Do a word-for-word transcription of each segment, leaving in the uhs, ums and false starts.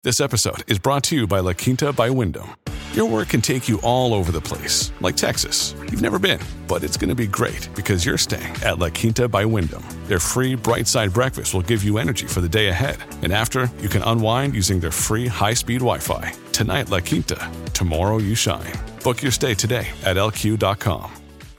This episode is brought to you by La Quinta by Wyndham. Your work can take you all over the place, like Texas. You've never been, but it's going to be great because you're staying at La Quinta by Wyndham. Their free Bright Side breakfast will give you energy for the day ahead. And after, you can unwind using their free high-speed Wi-Fi. Tonight, La Quinta. Tomorrow, you shine. Book your stay today at L Q dot com.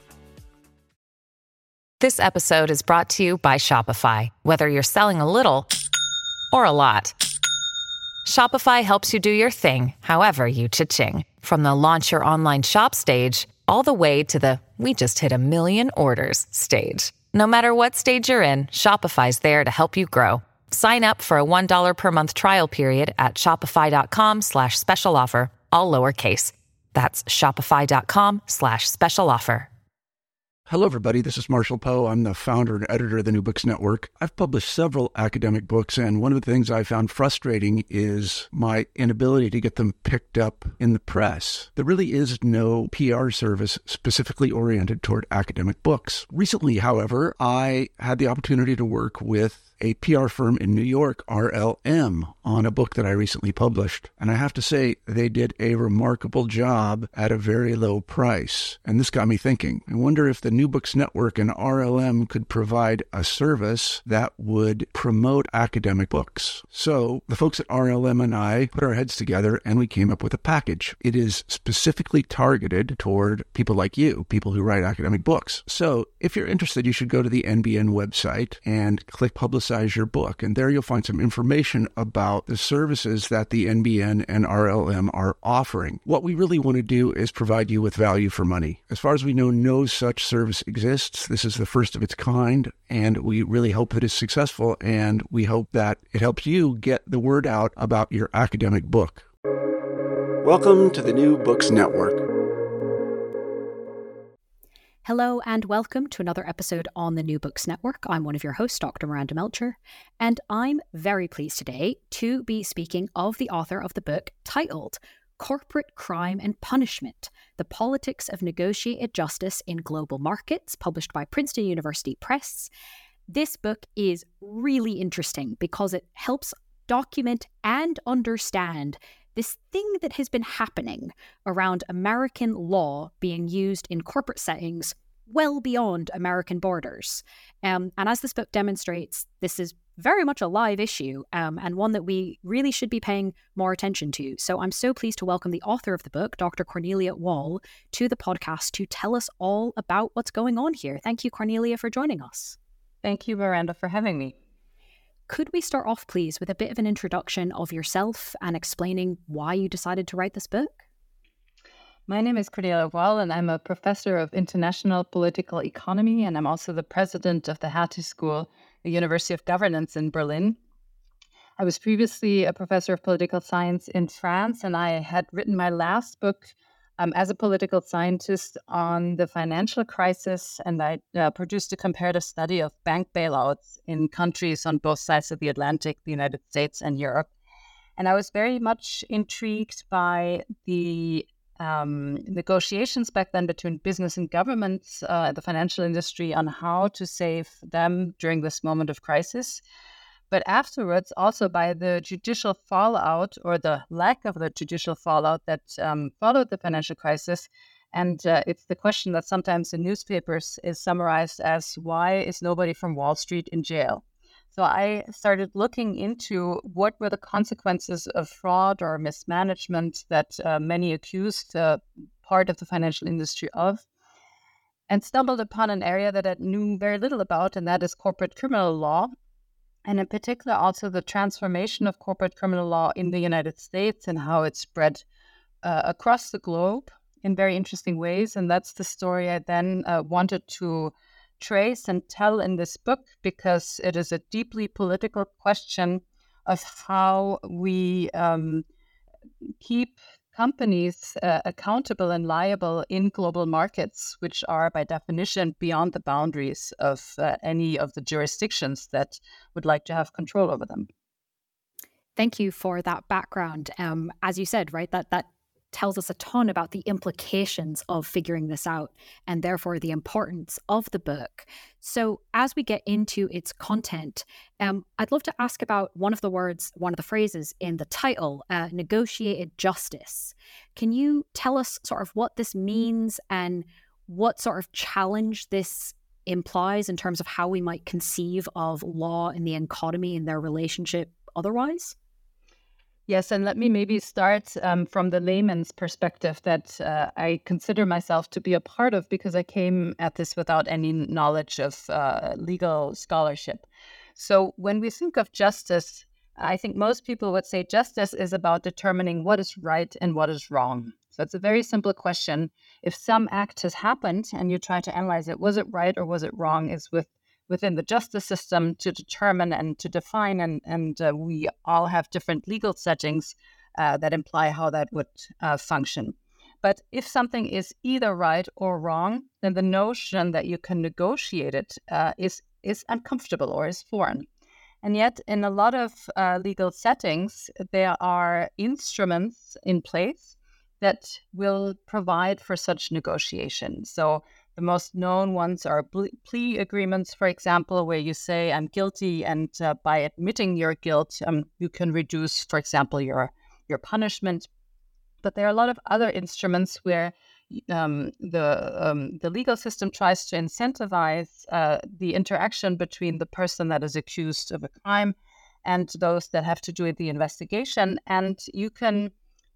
This episode is brought to you by Shopify. Whether you're selling a little or a lot, Shopify helps you do your thing, however you cha-ching. From the launch your online shop stage, all the way to the we just hit a million orders stage. No matter what stage you're in, Shopify's there to help you grow. Sign up for a one dollar per month trial period at shopify.com slash special offer, all lowercase. That's shopify.com slash special offer. Hello, everybody. This is Marshall Poe. I'm the founder and editor of the New Books Network. I've published several academic books, and one of the things I found frustrating is my inability to get them picked up in the press. There really is no P R service specifically oriented toward academic books. Recently, however, I had the opportunity to work with a P R firm in New York, R L M, on a book that I recently published. And I have to say, they did a remarkable job at a very low price. And this got me thinking. I wonder if the New Books Network and R L M could provide a service that would promote academic books. So the folks at R L M and I put our heads together and we came up with a package. It is specifically targeted toward people like you, people who write academic books. So if you're interested, you should go to the N B N website and click Publicize your book. And there you'll find some information about the services that the N B N and R L M are offering. What we really want to do is provide you with value for money. As far as we know, no such service exists. This is the first of its kind, and we really hope that it's successful, and we hope that it helps you get the word out about your academic book. Welcome to the New Books Network. Hello and welcome to another episode on the New Books Network. I'm one of your hosts, Doctor Miranda Melcher, and I'm very pleased today to be speaking of the author of the book titled Corporate Crime and Punishment: The Politics of Negotiated Justice in Global Markets, published by Princeton University Press. This book is really interesting because it helps document and understand this thing that has been happening around American law being used in corporate settings well beyond American borders. Um, and as this book demonstrates, this is very much a live issue um, and one that we really should be paying more attention to. So I'm so pleased to welcome the author of the book, Doctor Cornelia Wall, to the podcast to tell us all about what's going on here. Thank you, Cornelia, for joining us. Thank you, Miranda, for having me. Could we start off, please, with a bit of an introduction of yourself and explaining why you decided to write this book? My name is Cornelia Wall, and I'm a professor of international political economy, and I'm also the president of the Hertie School, the University of Governance in Berlin. I was previously a professor of political science in France, and I had written my last book um, as a political scientist on the financial crisis, and I uh, produced a comparative study of bank bailouts in countries on both sides of the Atlantic, the United States and Europe. And I was very much intrigued by the um, negotiations back then between business and government, uh, the financial industry, on how to save them during this moment of crisis. But afterwards, also by the judicial fallout or the lack of the judicial fallout that um, followed the financial crisis. And uh, it's the question that sometimes in newspapers is summarized as, why is nobody from Wall Street in jail? So I started looking into what were the consequences of fraud or mismanagement that uh, many accused uh, part of the financial industry of, and stumbled upon an area that I knew very little about, and that is corporate criminal law. And in particular, also the transformation of corporate criminal law in the United States and how it spread uh, across the globe in very interesting ways. And that's the story I then uh, wanted to trace and tell in this book, because it is a deeply political question of how we um, keep companies uh, accountable and liable in global markets, which are by definition beyond the boundaries of uh, any of the jurisdictions that would like to have control over them. Thank you for that background. Um, as you said, right, that that tells us a ton about the implications of figuring this out and therefore the importance of the book. So as we get into its content, um, I'd love to ask about one of the words, one of the phrases in the title, uh, negotiated justice. Can you tell us sort of what this means and what sort of challenge this implies in terms of how we might conceive of law and the economy and their relationship otherwise? Yes, and let me maybe start um, from the layman's perspective that uh, I consider myself to be a part of, because I came at this without any knowledge of uh, legal scholarship. So when we think of justice, I think most people would say justice is about determining what is right and what is wrong. So it's a very simple question. If some act has happened and you try to analyze it, was it right or was it wrong, is with within the justice system to determine and to define, and, and uh, we all have different legal settings uh, that imply how that would uh, function. But if something is either right or wrong, then the notion that you can negotiate it uh, is, is uncomfortable or is foreign. And yet, in a lot of uh, legal settings, there are instruments in place that will provide for such negotiation. So the most known ones are plea agreements, for example, where you say, I'm guilty, and uh, by admitting your guilt, um, you can reduce, for example, your, your punishment. But there are a lot of other instruments where um, the, um, the legal system tries to incentivize uh, the interaction between the person that is accused of a crime and those that have to do with the investigation. And you can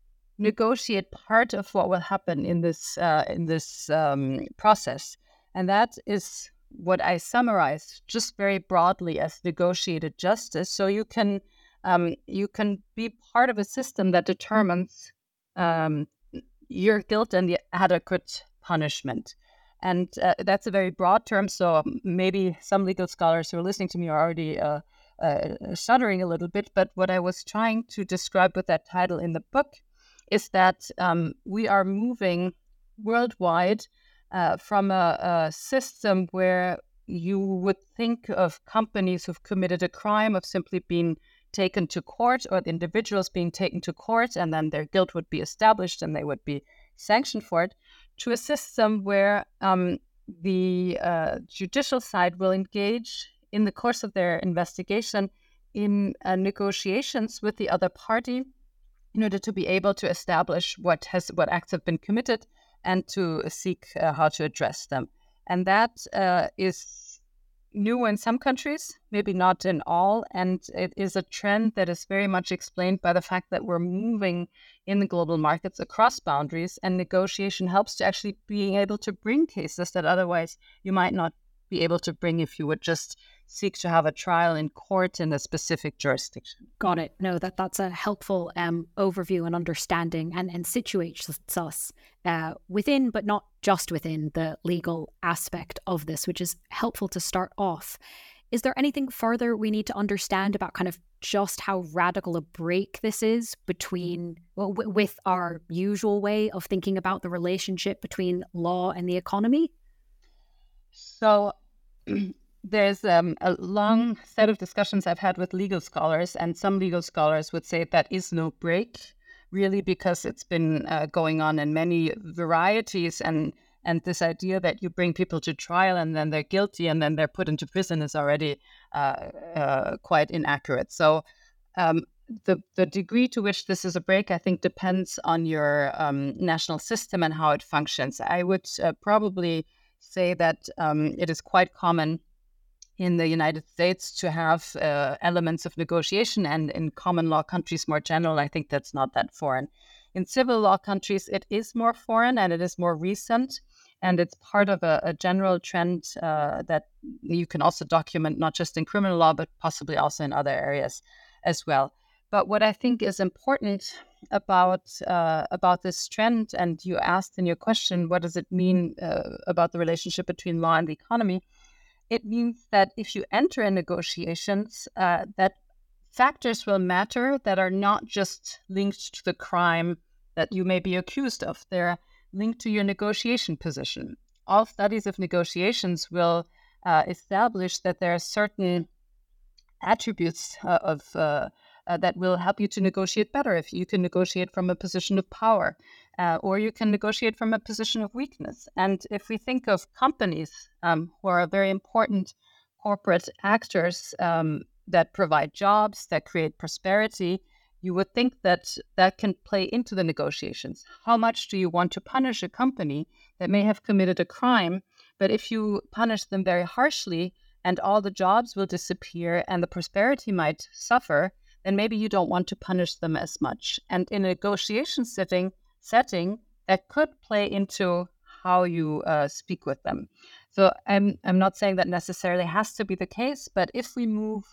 negotiate part of what will happen in this uh, in this um, process, and that is what I summarize just very broadly as negotiated justice. So you can um, you can be part of a system that determines um, your guilt and the adequate punishment, and uh, that's a very broad term. So maybe some legal scholars who are listening to me are already uh, uh, shuddering a little bit. But what I was trying to describe with that title in the book is that um, we are moving worldwide uh, from a, a system where you would think of companies who've committed a crime of simply being taken to court, or the individuals being taken to court, and then their guilt would be established and they would be sanctioned for it, to a system where um, the uh, judicial side will engage in the course of their investigation in uh, negotiations with the other party in order to be able to establish what has what acts have been committed and to seek uh, how to address them. And that uh, is new in some countries, maybe not in all. And it is a trend that is very much explained by the fact that we're moving in the global markets across boundaries, and negotiation helps to actually being able to bring cases that otherwise you might not be able to bring if you would just seek to have a trial in court in a specific jurisdiction. Got it. No, that that's a helpful um, overview and understanding, and, and situates us uh, within, but not just within, the legal aspect of this, which is helpful to start off. Is there anything further we need to understand about kind of just how radical a break this is between, well, w- with our usual way of thinking about the relationship between law and the economy? So there's um, a long set of discussions I've had with legal scholars, and some legal scholars would say that is no break, really, because it's been uh, going on in many varieties, and and this idea that you bring people to trial and then they're guilty and then they're put into prison is already uh, uh, quite inaccurate. So um, the the degree to which this is a break, I think, depends on your um, national system and how it functions. I would uh, probably say that um, it is quite common in the United States to have uh, elements of negotiation, and in common law countries more general, I think that's not that foreign. In civil law countries, it is more foreign and it is more recent, and it's part of a, a general trend uh, that you can also document not just in criminal law, but possibly also in other areas as well. But what I think is important about uh, about this trend, and you asked in your question, what does it mean uh, about the relationship between law and the economy? It means that if you enter in negotiations, uh, that factors will matter that are not just linked to the crime that you may be accused of. They're linked to your negotiation position. All studies of negotiations will uh, establish that there are certain attributes uh, of uh, uh, that will help you to negotiate better. If you can negotiate from a position of power, uh, or you can negotiate from a position of weakness. And if we think of companies um, who are very important corporate actors um, that provide jobs, that create prosperity, you would think that that can play into the negotiations. How much do you want to punish a company that may have committed a crime? But if you punish them very harshly and all the jobs will disappear and the prosperity might suffer, then maybe you don't want to punish them as much. And in a negotiation setting, setting that could play into how you uh, speak with them. So I'm I'm not saying that necessarily has to be the case, but if we move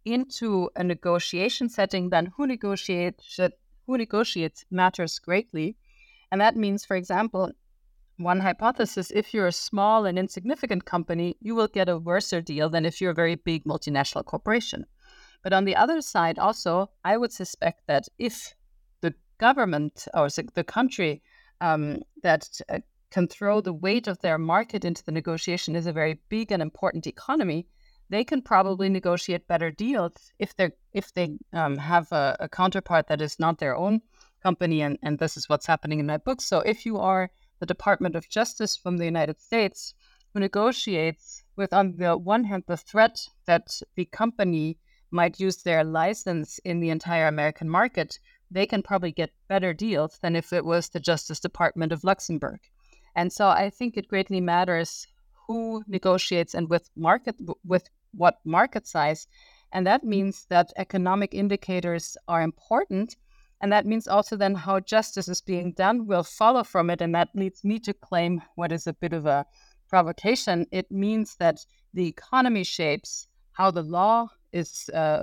into a negotiation setting, then who negotiates who negotiates matters greatly. And that means, for example, one hypothesis, if you're a small and insignificant company, you will get a worse deal than if you're a very big multinational corporation. But on the other side, also, I would suspect that if the government or the country um, that uh, can throw the weight of their market into the negotiation is a very big and important economy, they can probably negotiate better deals if they if they um, have a, a counterpart that is not their own company. And, and this is what's happening in my book. So if you are the Department of Justice from the United States who negotiates with, on the one hand, the threat that the company might use their license in the entire American market, they can probably get better deals than if it was the Justice Department of Luxembourg. And so I think it greatly matters who negotiates and with market with what market size. And that means that economic indicators are important. And that means also then how justice is being done will follow from it. And that leads me to claim what is a bit of a provocation. It means that the economy shapes how the law is uh,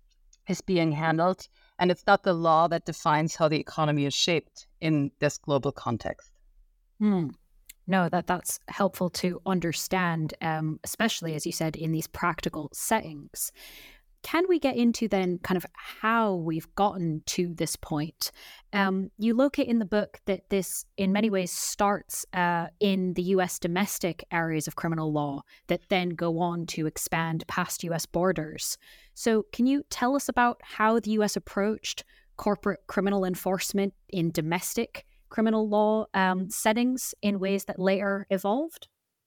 is being handled. And it's not the law that defines how the economy is shaped in this global context. Hmm. No, that that's helpful to understand, um, especially, as you said, in these practical settings. Can we get into then kind of how we've gotten to this point? Um, you locate in the book that this in many ways starts uh, in the U S domestic areas of criminal law that then go on to expand past U S borders. So can you tell us about how the U S approached corporate criminal enforcement in domestic criminal law um, settings in ways that later evolved?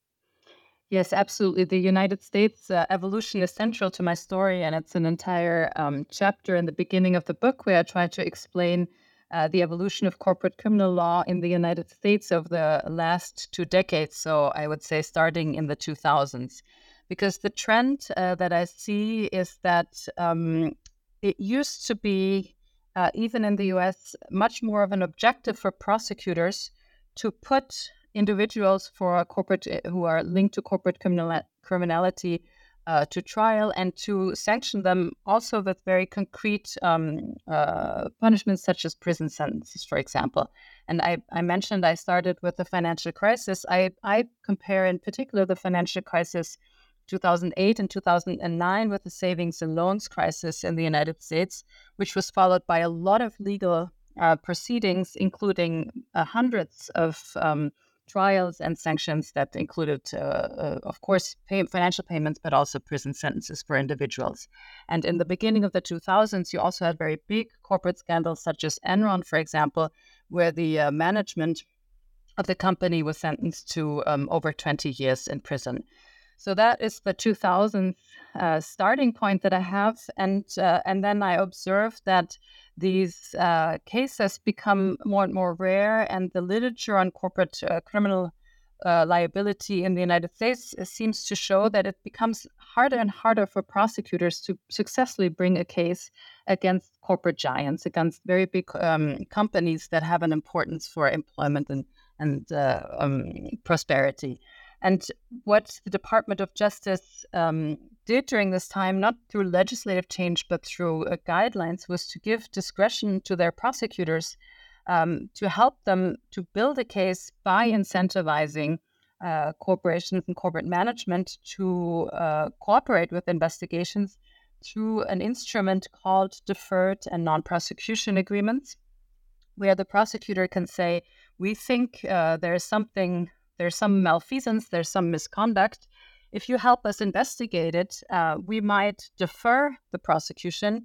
Yes, absolutely. The United States uh, evolution is central to my story, and it's an entire um, chapter in the beginning of the book where I try to explain uh, the evolution of corporate criminal law in the United States over the last two decades. So I would say starting in the two thousands, because the trend uh, that I see is that um, it used to be, uh, even in the U S, much more of an objective for prosecutors to put individuals for corporate who are linked to corporate criminal, criminality uh, to trial and to sanction them also with very concrete um, uh, punishments such as prison sentences, for example. And I, I mentioned I started with the financial crisis. I, I compare in particular the financial crisis two thousand eight and two thousand nine with the savings and loans crisis in the United States, which was followed by a lot of legal uh, proceedings, including uh, hundreds of um, trials and sanctions that included, uh, uh, of course, pay- financial payments, but also prison sentences for individuals. And in the beginning of the two thousands, you also had very big corporate scandals such as Enron, for example, where the uh, management of the company was sentenced to um, over twenty years in prison. So that is the two thousands uh, starting point that I have. And, uh, and then I observed that these uh, cases become more and more rare, and the literature on corporate uh, criminal uh, liability in the United States seems to show that it becomes harder and harder for prosecutors to successfully bring a case against corporate giants, against very big um, companies that have an importance for employment and, and uh, um, prosperity. And what the Department of Justice um, did during this time, not through legislative change, but through uh, guidelines, was to give discretion to their prosecutors um, to help them to build a case by incentivizing uh, corporations and corporate management to uh, cooperate with investigations through an instrument called deferred and non-prosecution agreements, where the prosecutor can say, we think uh, there is something There's some malfeasance, there's some misconduct. If you help us investigate it, uh, we might defer the prosecution.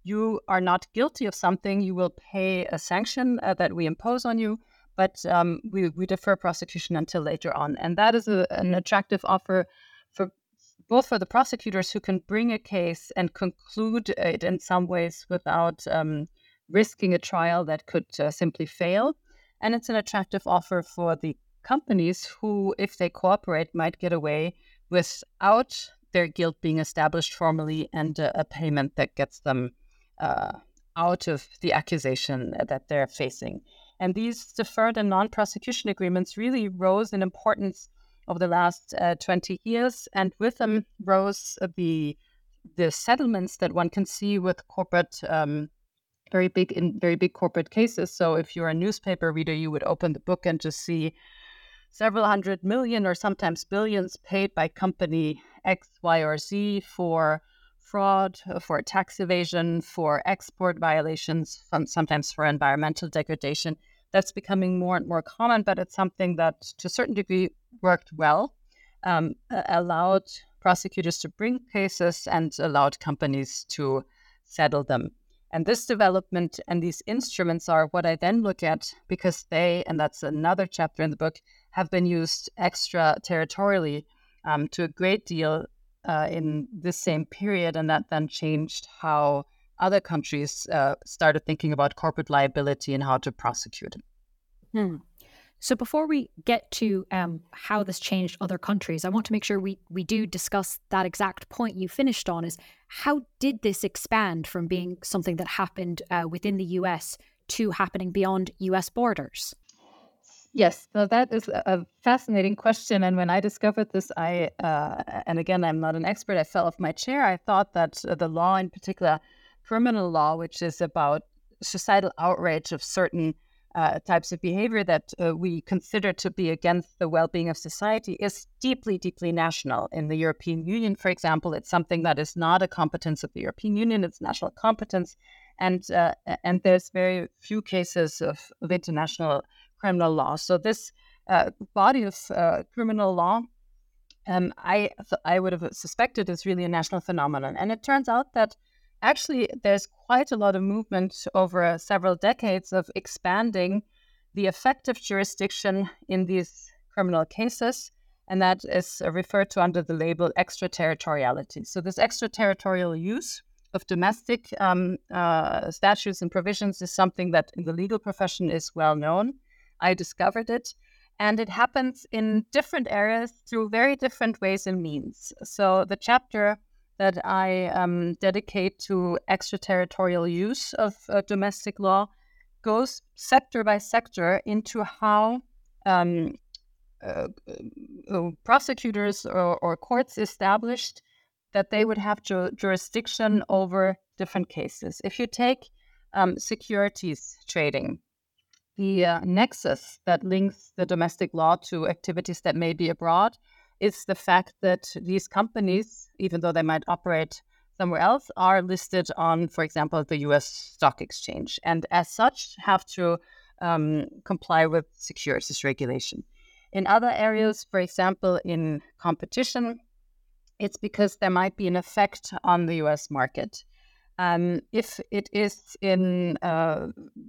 you are not guilty of something, you will pay a sanction uh, that we impose on you, but um, we, we defer prosecution until later on. And that is a, an attractive offer for both for the prosecutors who can bring a case and conclude it in some ways without um, risking a trial that could uh, simply fail. And it's an attractive offer for the companies who, if they cooperate, might get away without their guilt being established formally and uh, a payment that gets them uh, out of the accusation that they're facing. And these deferred and non-prosecution agreements really rose in importance over the last uh, twenty years, and with them rose the the settlements that one can see with corporate, um, very big in very big corporate cases. So if you're a newspaper reader, you would open the book and just see several hundred million or sometimes billions paid by company X, Y, or Z for fraud, for tax evasion, for export violations, sometimes for environmental degradation. That's becoming more and more common, but it's something that to a certain degree worked well, um, allowed prosecutors to bring cases and allowed companies to settle them. And this development and these instruments are what I then look at because they, and that's another chapter in the book, have been used extraterritorially um, to a great deal uh, in this same period. And that then changed how other countries uh, started thinking about corporate liability and how to prosecute it. Hmm. So before we get to um, how this changed other countries, I want to make sure we, we do discuss that exact point you finished on, is how did this expand from being something that happened uh, within the U S to happening beyond U S borders? Yes, so that is a fascinating question. And when I discovered this, I, uh, and again, I'm not an expert, I fell off my chair. I thought that the law, in particular, criminal law, which is about societal outrage of certain uh, types of behavior that uh, we consider to be against the well-being of society, is deeply, deeply national. In the European Union, for example, it's something that is not a competence of the European Union, it's national competence. And uh, and there's very few cases of, of international criminal law. So this uh, body of uh, criminal law, um, I I would have suspected is really a national phenomenon. And it turns out that actually there's quite a lot of movement over uh, several decades of expanding the effective jurisdiction in these criminal cases. And that is uh, referred to under the label extraterritoriality. So this extraterritorial use of domestic um, uh, statutes and provisions is something that in the legal profession is well known. I discovered it, and it happens in different areas through very different ways and means. So the chapter that I um, dedicate to extraterritorial use of uh, domestic law goes sector by sector into how um, uh, uh, prosecutors or, or courts established that they would have ju- jurisdiction over different cases. If you take um, securities trading, the uh, nexus that links the domestic law to activities that may be abroad is the fact that these companies, even though they might operate somewhere else, are listed on, for example, the U S stock exchange, and as such have to um, comply with securities regulation. In other areas, for example, in competition, it's because there might be an effect on the U S market. Um, if it is in uh,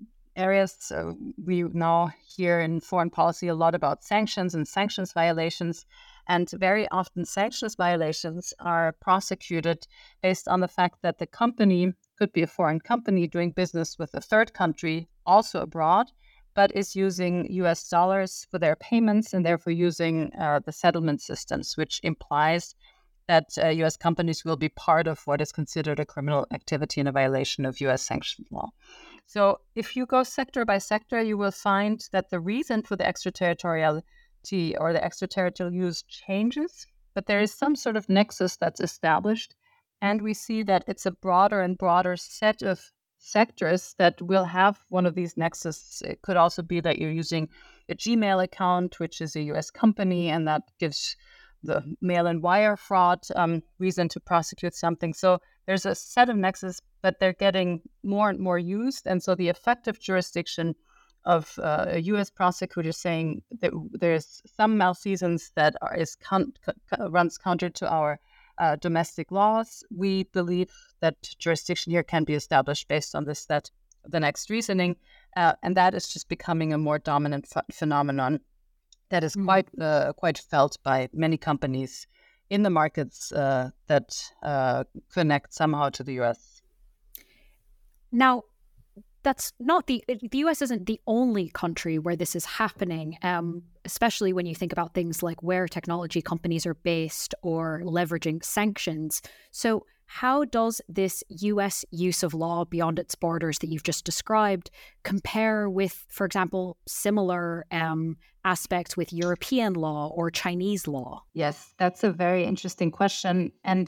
areas, uh, we now hear in foreign policy a lot about sanctions and sanctions violations, and very often sanctions violations are prosecuted based on the fact that the company could be a foreign company doing business with a third country, also abroad, but is using U S dollars for their payments and therefore using uh, the settlement systems, which implies that uh, U S companies will be part of what is considered a criminal activity and a violation of U S sanctions law. So if you go sector by sector, you will find that the reason for the extraterritoriality or the extraterritorial use changes, but there is some sort of nexus that's established. And we see that it's a broader and broader set of sectors that will have one of these nexus. It could also be that you're using a Gmail account, which is a U S company, and that gives the mail and wire fraud um, reason to prosecute something. So there's a set of nexus, but they're getting more and more used. And so the effective jurisdiction of uh, a U S prosecutor saying that there's some malfeasance that are, is con- co- runs counter to our uh, domestic laws. We believe that jurisdiction here can be established based on this, that the next reasoning, uh, and that is just becoming a more dominant ph- phenomenon that is mm. quite uh, quite felt by many companies in the markets uh, that uh, connect somehow to the U S. Now, that's not the the U S isn't the only country where this is happening, um, especially when you think about things like where technology companies are based or leveraging sanctions. So how does this U S use of law beyond its borders that you've just described compare with, for example, similar um, aspects with European law or Chinese law? Yes, that's a very interesting question. And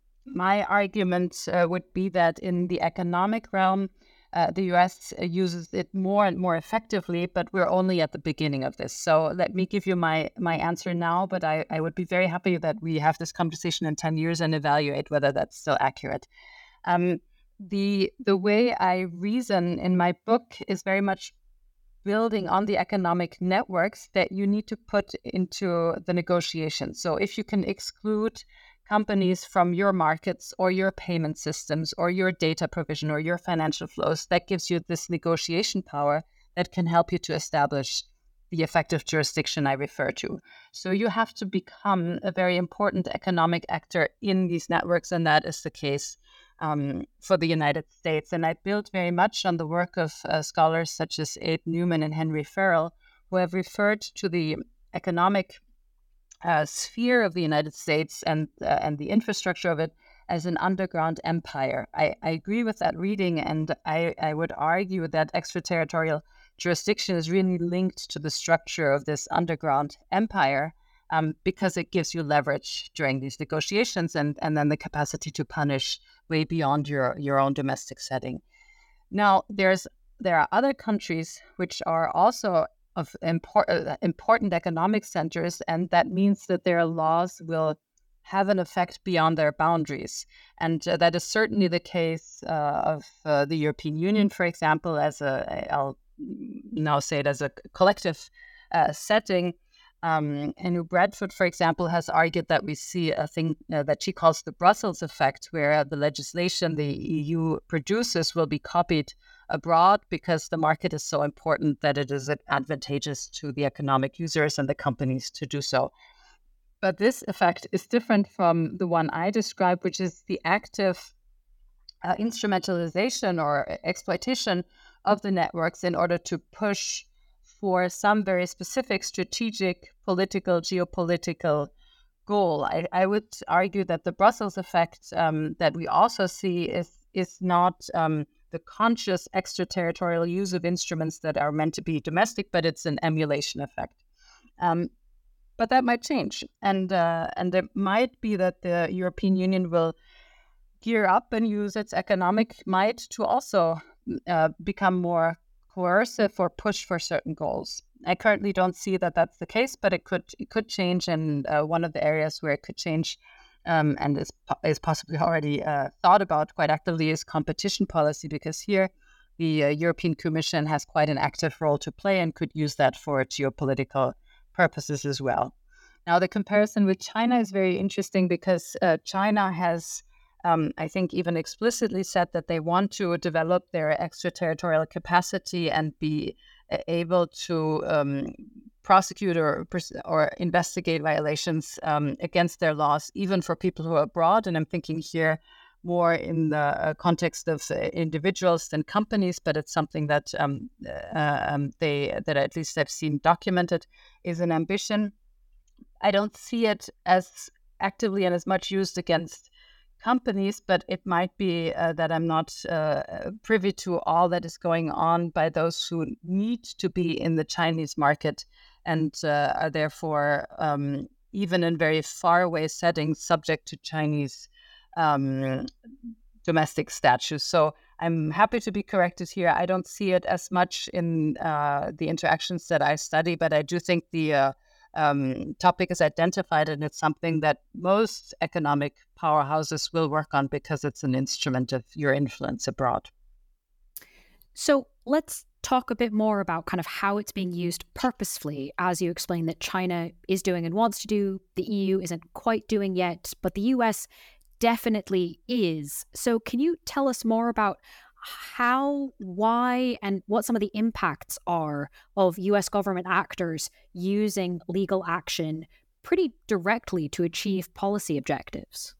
my argument uh, would be that in the economic realm, Uh, the U S uses it more and more effectively, but we're only at the beginning of this. So let me give you my my answer now, but I, I would be very happy that we have this conversation in ten years and evaluate whether that's still accurate. Um, the the way I reason in my book is very much building on the economic networks that you need to put into the negotiations. So if you can exclude companies from your markets or your payment systems or your data provision or your financial flows, that gives you this negotiation power that can help you to establish the effective jurisdiction I refer to. So you have to become a very important economic actor in these networks, and that is the case um, for the United States. And I build very much on the work of uh, scholars such as Abe Newman and Henry Farrell, who have referred to the economic Uh, sphere of the United States and uh, and the infrastructure of it as an underground empire. I, I agree with that reading, and I, I would argue that extraterritorial jurisdiction is really linked to the structure of this underground empire um, because it gives you leverage during these negotiations and, and then the capacity to punish way beyond your, your own domestic setting. Now, there's there are other countries which are also of import, uh, important economic centers, and that means that their laws will have an effect beyond their boundaries. And uh, that is certainly the case uh, of uh, the European Union, for example, as a, I'll now say it as a collective uh, setting. Um, Anu Bradford, for example, has argued that we see a thing uh, that she calls the Brussels effect, where the legislation the E U produces will be copied abroad because the market is so important that it is advantageous to the economic users and the companies to do so. But this effect is different from the one I described, which is the active uh, instrumentalization or exploitation of the networks in order to push for some very specific strategic, political, geopolitical goal. I, I would argue that the Brussels effect um, that we also see is, is not um, the conscious extraterritorial use of instruments that are meant to be domestic, but it's an emulation effect. Um, but that might change. And, uh, and it might be that the European Union will gear up and use its economic might to also uh, become more coercive or push for certain goals. I currently don't see that that's the case, but it could it could change. And uh, one of the areas where it could change um, and is, is possibly already uh, thought about quite actively is competition policy, because here the uh, European Commission has quite an active role to play and could use that for geopolitical purposes as well. Now, the comparison with China is very interesting because uh, China has Um, I think even explicitly said that they want to develop their extraterritorial capacity and be able to um, prosecute or, or investigate violations um, against their laws, even for people who are abroad. And I'm thinking here more in the uh, context of uh, individuals than companies, but it's something that um, uh, um, they that at least I've seen documented is an ambition. I don't see it as actively and as much used against companies, but it might be uh, that I'm not uh, privy to all that is going on by those who need to be in the Chinese market and uh, are therefore, um, even in very far away settings, subject to Chinese um, domestic statutes. So I'm happy to be corrected here. I don't see it as much in uh, the interactions that I study, but I do think the uh, Um, topic is identified, and it's something that most economic powerhouses will work on because it's an instrument of your influence abroad. So let's talk a bit more about kind of how it's being used purposefully, as you explain that China is doing and wants to do, the E U isn't quite doing yet, but the U S definitely is. So can you tell us more about how, why, and what some of the impacts are of U S government actors using legal action pretty directly to achieve policy objectives?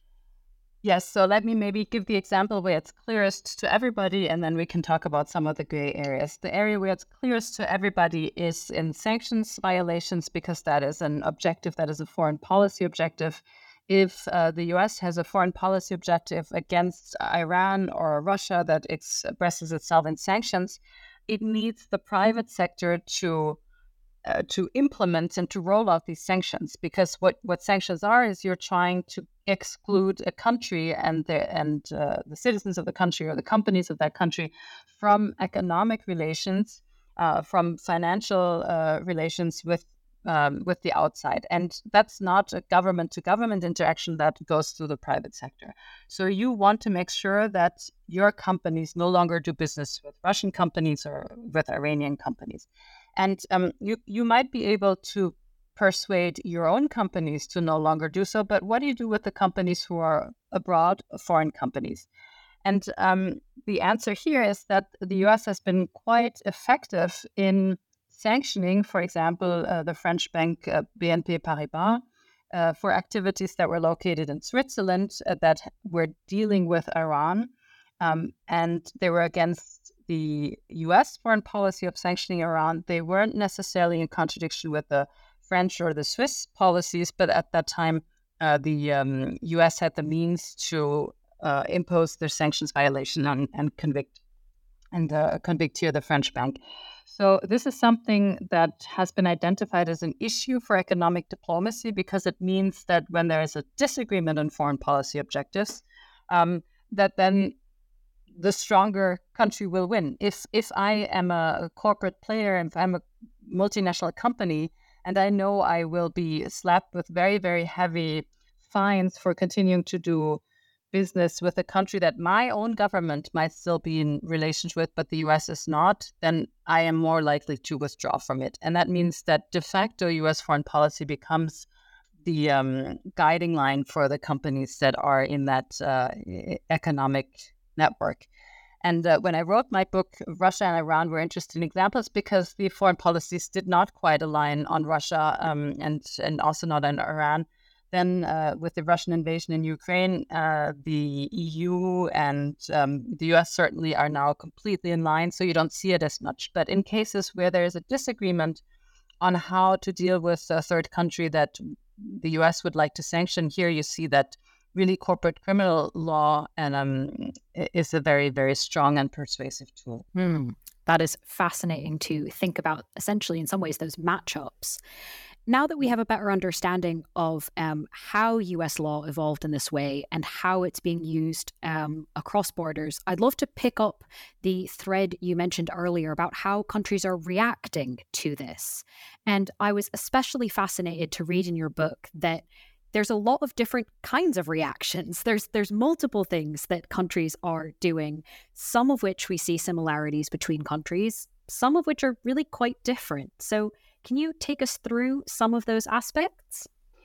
Yes, so let me maybe give the example where it's clearest to everybody, and then we can talk about some of the gray areas. The area where it's clearest to everybody is in sanctions violations, because that is an objective, that is a foreign policy objective. If uh, the U S has a foreign policy objective against Iran or Russia that expresses itself in sanctions, it needs the private sector to uh, to implement and to roll out these sanctions. Because what, what sanctions are is you're trying to exclude a country and the and uh, the citizens of the country or the companies of that country from economic relations, uh, from financial uh, relations with Um, with the outside. And that's not a government-to-government interaction that goes through the private sector. So you want to make sure that your companies no longer do business with Russian companies or with Iranian companies. And um, you, you might be able to persuade your own companies to no longer do so, but what do you do with the companies who are abroad, foreign companies? And um, the answer here is that the U S has been quite effective in sanctioning, for example, uh, the French bank uh, B N P Paribas uh, for activities that were located in Switzerland uh, that were dealing with Iran. Um, and they were against the U S foreign policy of sanctioning Iran. They weren't necessarily in contradiction with the French or the Swiss policies, but at that time, uh, the um, U S had the means to uh, impose their sanctions violation and, and convict and uh, convict here the French bank. So this is something that has been identified as an issue for economic diplomacy, because it means that when there is a disagreement on foreign policy objectives, um, that then the stronger country will win. If if I am a corporate player, if I'm a multinational company, and I know I will be slapped with very, very heavy fines for continuing to do business with a country that my own government might still be in relations with, but the U S is not, then I am more likely to withdraw from it. And that means that de facto U S foreign policy becomes the um, guiding line for the companies that are in that uh, economic network. And uh, when I wrote my book, Russia and Iran were interesting examples, because the foreign policies did not quite align on Russia um, and, and also not on Iran. Then uh, with the Russian invasion in Ukraine, uh, the E U and um, the U S certainly are now completely in line, so you don't see it as much. But in cases where there is a disagreement on how to deal with a third country that the U S would like to sanction, here you see that really corporate criminal law and um, is a very, very strong and persuasive tool. Mm, that is fascinating to think about, essentially, in some ways, those matchups. Now that we have a better understanding of um, how U S law evolved in this way and how it's being used um, across borders, I'd love to pick up the thread you mentioned earlier about how countries are reacting to this. And I was especially fascinated to read in your book that there's a lot of different kinds of reactions. There's there's multiple things that countries are doing, some of which we see similarities between countries, some of which are really quite different. So can you take us through some of those aspects?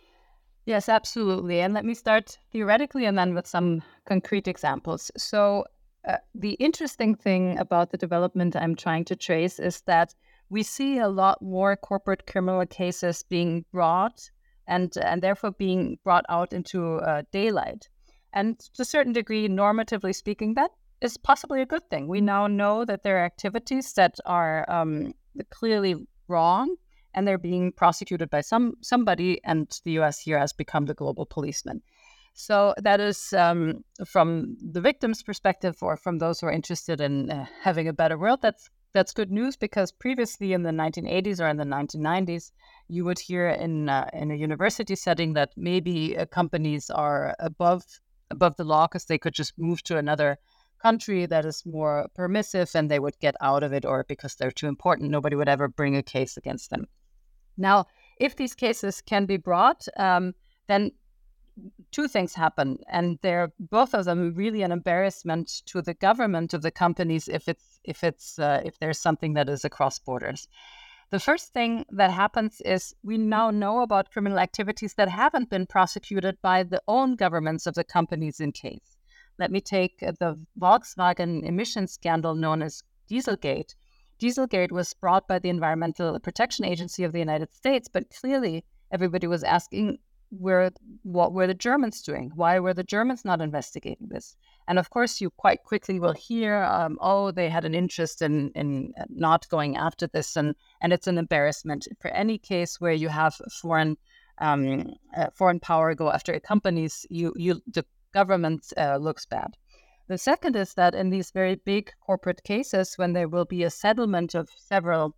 Yes, absolutely. And let me start theoretically and then with some concrete examples. So uh, the interesting thing about the development I'm trying to trace is that we see a lot more corporate criminal cases being brought and, and therefore being brought out into uh, daylight. And to a certain degree, normatively speaking, that is possibly a good thing. We now know that there are activities that are um, clearly wrong, and they're being prosecuted by some somebody, and the U S here has become the global policeman. So that is um, from the victim's perspective, or from those who are interested in uh, having a better world, that's that's good news, because previously in the nineteen eighties or in the nineteen nineties, you would hear in uh, in a university setting that maybe uh, companies are above above the law because they could just move to another country that is more permissive and they would get out of it, or because they're too important, nobody would ever bring a case against them. Now, if these cases can be brought, um, then two things happen, and they're both of them really an embarrassment to the government of the companies if it's if it's uh, if there's something that is across borders. The first thing that happens is we now know about criminal activities that haven't been prosecuted by the own governments of the companies in case. Let me take the Volkswagen emission scandal known as Dieselgate. Dieselgate was brought by the Environmental Protection Agency of the United States, but clearly everybody was asking, where, what were the Germans doing? Why were the Germans not investigating this? And of course, you quite quickly will hear, um, oh, they had an interest in, in not going after this, and, and it's an embarrassment for any case where you have foreign um, uh, foreign power go after companies. You, you, the government uh, looks bad. The second is that in these very big corporate cases, when there will be a settlement of several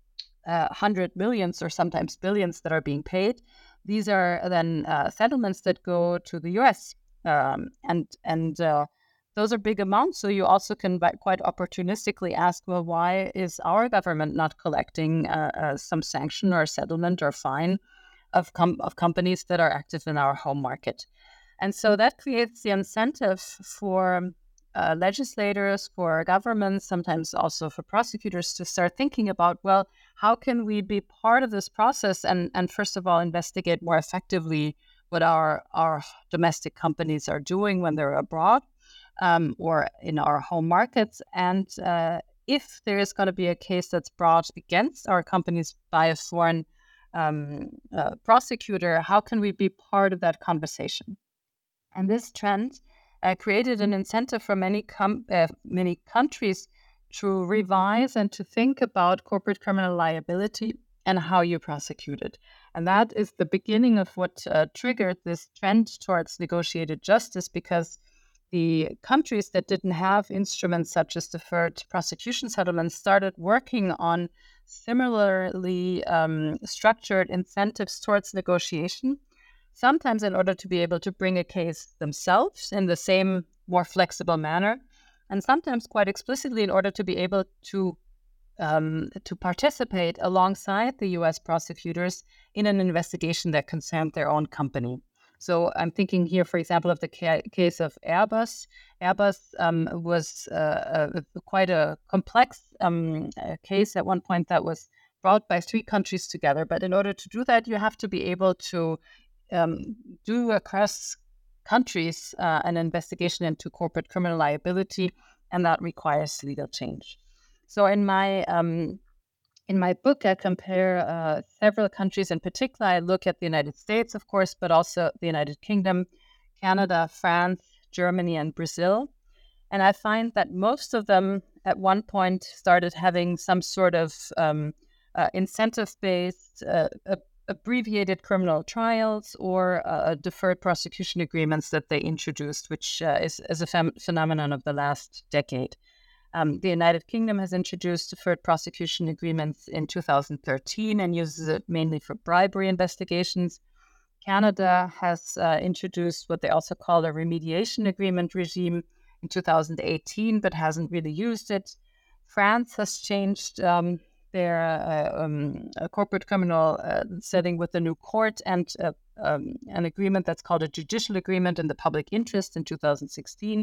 uh, hundred millions or sometimes billions that are being paid, these are then uh, settlements that go to the U S. Um, and and uh, those are big amounts. So you also can quite opportunistically ask, well, why is our government not collecting uh, uh, some sanction or settlement or fine of com- of companies that are active in our home market? And so that creates the incentive for uh, legislators, for governments, sometimes also for prosecutors to start thinking about, well, how can we be part of this process and, and first of all, investigate more effectively what our, our domestic companies are doing when they're abroad um, or in our home markets. And uh, if there is going to be a case that's brought against our companies by a foreign um, uh, prosecutor, how can we be part of that conversation? And this trend uh, created an incentive for many com- uh, many countries to revise and to think about corporate criminal liability and how you prosecute it. And that is the beginning of what uh, triggered this trend towards negotiated justice, because the countries that didn't have instruments such as deferred prosecution settlements started working on similarly um, structured incentives towards negotiation, sometimes in order to be able to bring a case themselves in the same, more flexible manner, and sometimes quite explicitly in order to be able to um, to participate alongside the U S prosecutors in an investigation that concerned their own company. So I'm thinking here, for example, of the ca- case of Airbus. Airbus um, was uh, a, quite a complex um, case at one point that was brought by three countries together. But in order to do that, you have to be able to um, do across countries uh, an investigation into corporate criminal liability, and that requires legal change. So in my um, in my book, I compare uh, several countries. In particular, I look at the United States, of course, but also the United Kingdom, Canada, France, Germany, and Brazil. And I find that most of them at one point started having some sort of um, uh, incentive-based, uh, abbreviated criminal trials or uh, deferred prosecution agreements that they introduced, which uh, is, is a fem- phenomenon of the last decade. Um, the United Kingdom has introduced deferred prosecution agreements in two thousand thirteen and uses it mainly for bribery investigations. Canada has uh, introduced what they also call a remediation agreement regime in two thousand eighteen, but hasn't really used it. France has changed um, their uh, um, corporate criminal uh, setting with a new court and uh, um, an agreement that's called a judicial agreement in the public interest in two thousand sixteen.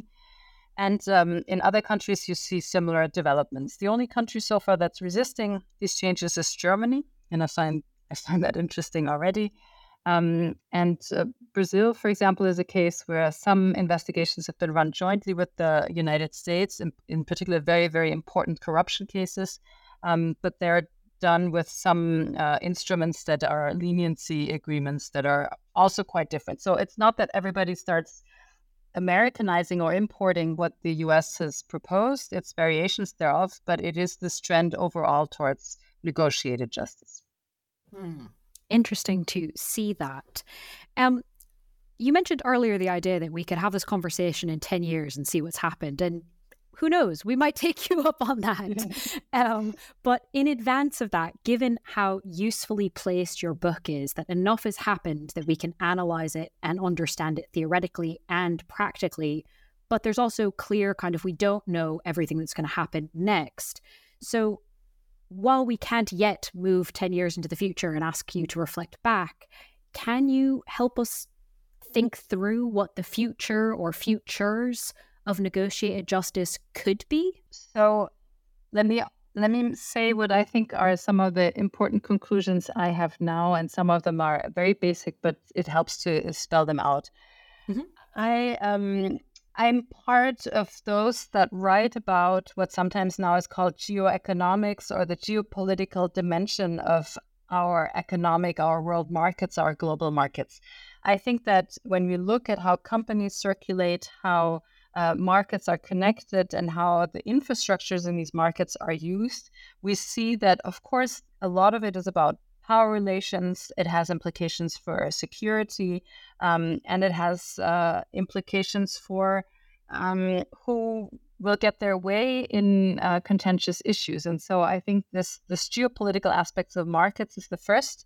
And um, in other countries, you see similar developments. The only country so far that's resisting these changes is Germany, and I find I find that interesting already. Um, and uh, Brazil, for example, is a case where some investigations have been run jointly with the United States, in, in particular, very, very important corruption cases. Um, but they're done with some uh, instruments that are leniency agreements that are also quite different. So it's not that everybody starts Americanizing or importing what the U S has proposed. It's variations thereof, but it is this trend overall towards negotiated justice. Hmm. Interesting to see that. Um, you mentioned earlier the idea that we could have this conversation in ten years and see what's happened. And who knows, we might take you up on that. um, but in advance of that, given how usefully placed your book is, that enough has happened that we can analyze it and understand it theoretically and practically, but there's also clear kind of, we don't know everything that's going to happen next. So while we can't yet move ten years into the future and ask you to reflect back, can you help us think through what the future or futures of negotiated justice could be? So let me let me say what I think are some of the important conclusions I have now, and some of them are very basic, but it helps to spell them out. Mm-hmm. I um I'm part of those that write about what sometimes now is called geoeconomics, or the geopolitical dimension of our economic, our world markets, our global markets. I think that when we look at how companies circulate, how uh, markets are connected, and how the infrastructures in these markets are used, we see that, of course, a lot of it is about power relations. It has implications for security, um, and it has uh, implications for um, who will get their way in uh, contentious issues. And so I think this, this geopolitical aspects of markets is the first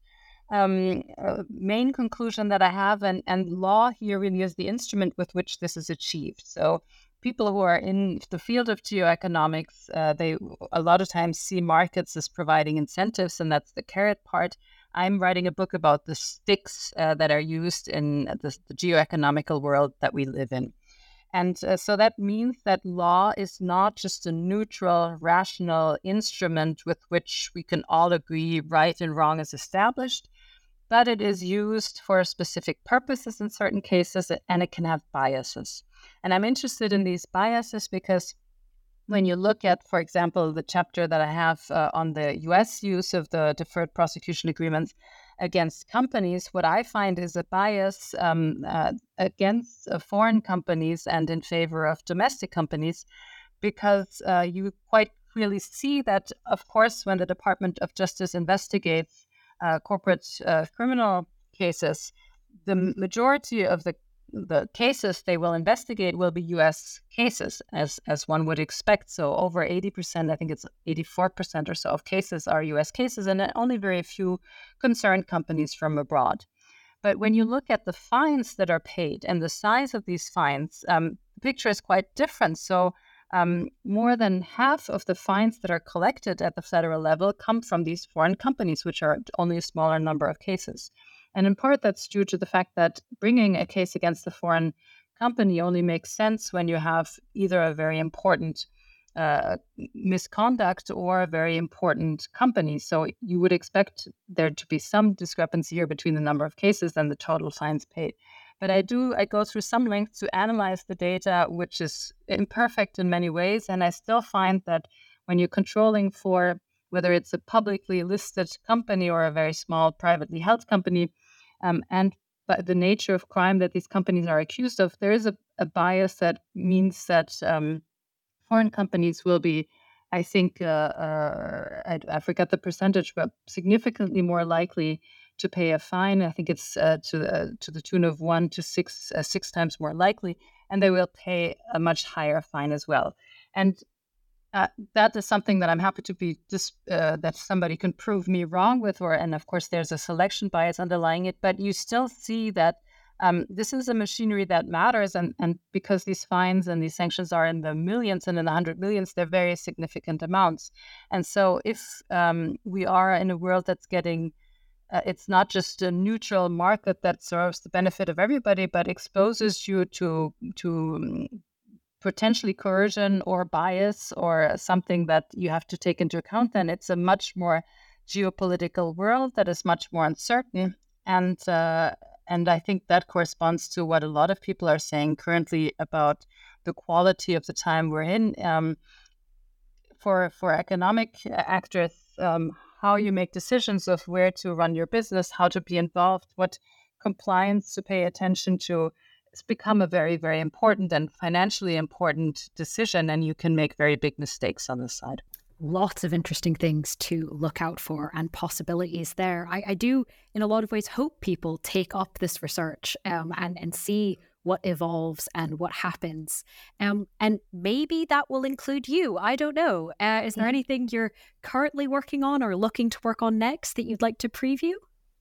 um, uh, main conclusion that I have. And, and law here really is the instrument with which this is achieved. So people who are in the field of geoeconomics, uh, they a lot of times see markets as providing incentives, and that's the carrot part. I'm writing a book about the sticks uh, that are used in the, the geoeconomical world that we live in. And uh, so that means that law is not just a neutral, rational instrument with which we can all agree right and wrong is established, but it is used for specific purposes in certain cases, and it can have biases. And I'm interested in these biases because when you look at, for example, the chapter that I have uh, on the U S use of the deferred prosecution agreements against companies, what I find is a bias um, uh, against uh, foreign companies and in favor of domestic companies, because uh, you quite clearly see that, of course, when the Department of Justice investigates uh, corporate uh, criminal cases, the majority of the the cases they will investigate will be U S cases, as as one would expect. So over eighty percent, I think it's eighty-four percent or so of cases are U S cases, and only very few concerned companies from abroad. But when you look at the fines that are paid and the size of these fines, um, the picture is quite different. So um, more than half of the fines that are collected at the federal level come from these foreign companies, which are only a smaller number of cases. And in part, that's due to the fact that bringing a case against a foreign company only makes sense when you have either a very important uh, misconduct or a very important company. So you would expect there to be some discrepancy here between the number of cases and the total fines paid. But I do, I go through some length to analyze the data, which is imperfect in many ways. And I still find that when you're controlling for whether it's a publicly listed company or a very small privately held company, um, and by the nature of crime that these companies are accused of, there is a, a bias that means that um, foreign companies will be, I think, uh, uh, I, I forget the percentage, but significantly more likely to pay a fine. I think it's uh, to uh, to the tune of one to six uh, six times more likely, and they will pay a much higher fine as well. And Uh, that is something that I'm happy to be dis- uh, that somebody can prove me wrong with, or and of course there's a selection bias underlying it. But you still see that um, this is a machinery that matters, and and because these fines and these sanctions are in the millions and in the hundred millions, they're very significant amounts. And so if um, we are in a world that's getting uh, it's not just a neutral market that serves the benefit of everybody, but exposes you to to um, potentially coercion or bias or something that you have to take into account, then it's a much more geopolitical world that is much more uncertain. And uh, and I think that corresponds to what a lot of people are saying currently about the quality of the time we're in. Um, for for economic actors, um, how you make decisions of where to run your business, how to be involved, what compliance to pay attention to, it's become a very, very important and financially important decision, and you can make very big mistakes on this side. Lots of interesting things to look out for and possibilities there. I, I do, in a lot of ways, hope people take up this research um, and, and see what evolves and what happens. Um, and maybe that will include you. I don't know. Uh, is there anything you're currently working on or looking to work on next that you'd like to preview?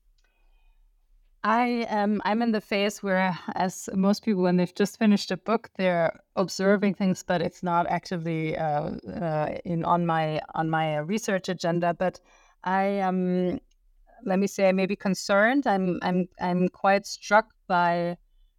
I am. I'm in the phase where, as most people, when they've just finished a book, they're observing things, but it's not actively uh, uh, in on my on my research agenda. But I am. Let me say, I may be concerned. I'm. I'm. I'm quite struck by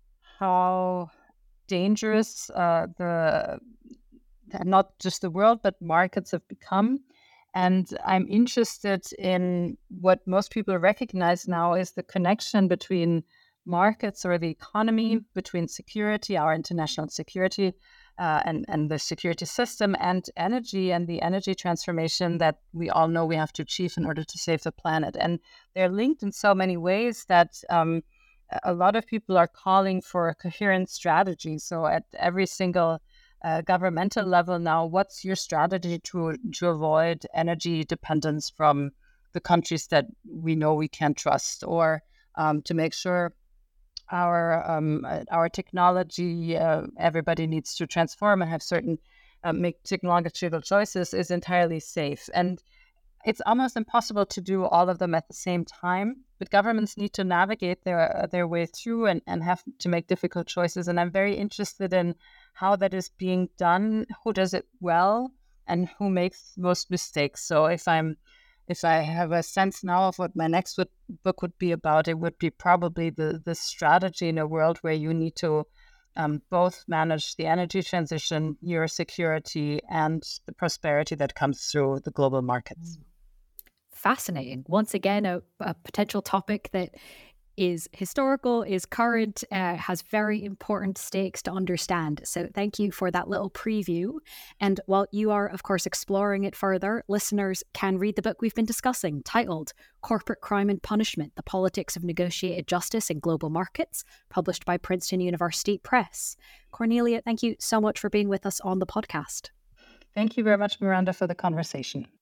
how dangerous uh, the not just the world, but markets have become. And I'm interested in what most people recognize now is the connection between markets or the economy, between security, our international security, uh, and, and the security system, and energy and the energy transformation that we all know we have to achieve in order to save the planet. And they're linked in so many ways that um, a lot of people are calling for a coherent strategy. So at every single Uh, governmental level now, what's your strategy to to avoid energy dependence from the countries that we know we can't trust, or um, to make sure our um, our technology, uh, everybody needs to transform and have certain uh, make technological choices, is entirely safe. And it's almost impossible to do all of them at the same time, but governments need to navigate their their way through and, and have to make difficult choices. And I'm very interested in how that is being done, who does it well, and who makes most mistakes. So if I'm if I have a sense now of what my next would, book would be about, it would be probably the, the strategy in a world where you need to um, both manage the energy transition, your security, and the prosperity that comes through the global markets. Fascinating. Once again, a, a potential topic that is historical, is current, uh, has very important stakes to understand. So thank you for that little preview. And while you are, of course, exploring it further, listeners can read the book we've been discussing, titled Corporate Crime and Punishment, The Politics of Negotiated Justice in Global Markets, published by Princeton University Press. Cornelia, thank you so much for being with us on the podcast. Thank you very much, Miranda, for the conversation.